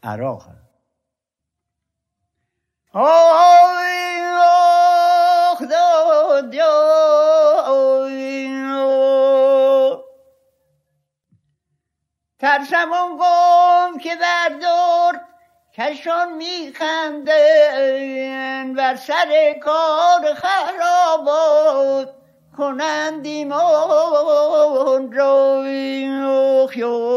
عراق هست. ترسم اون قوم که بر دور کشان میخندن بر سر کار خرابات کنند ایمان را